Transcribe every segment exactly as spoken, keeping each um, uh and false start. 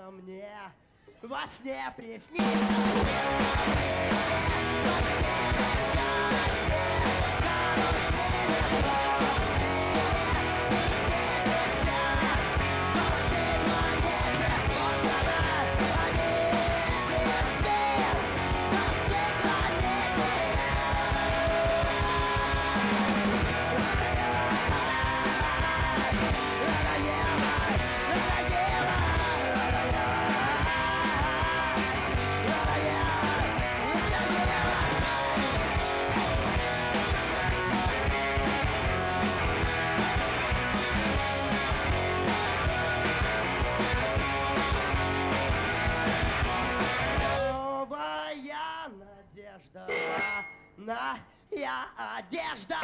что мне во сне приснится. Надежда, на я одежда.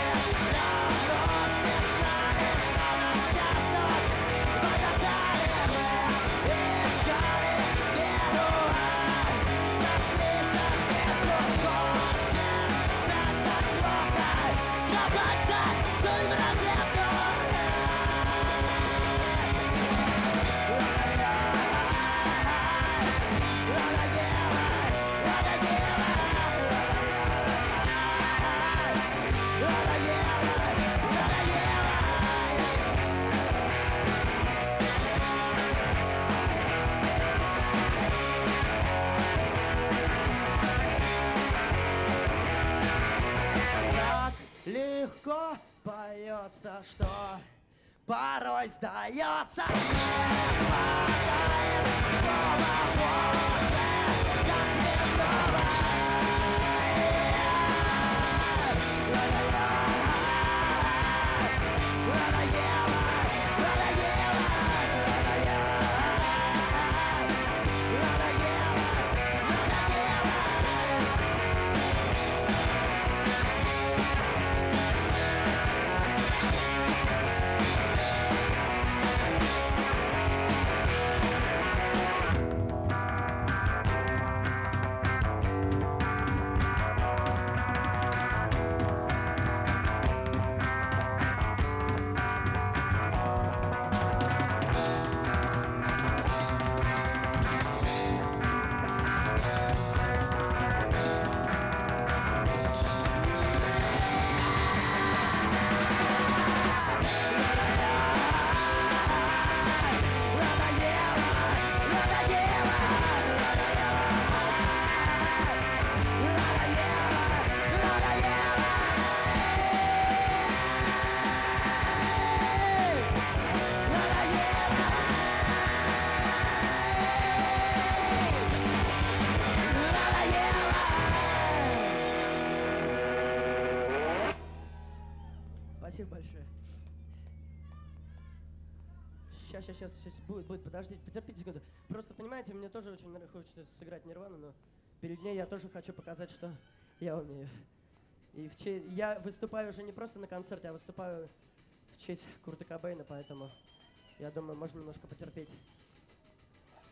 Легко поется, что порой сдается. Не хватает слова Боже, как мне новое. Надоело, надоело, Спасибо большое. Сейчас, сейчас, сейчас, сейчас, будет, будет, подождите, потерпите секунду. Просто, понимаете, мне тоже очень хочется сыграть Нирвану, но перед ней я тоже хочу показать, что я умею. И в честь... я выступаю уже не просто на концерте, а выступаю в честь Курта Кобейна, поэтому я думаю, можно немножко потерпеть.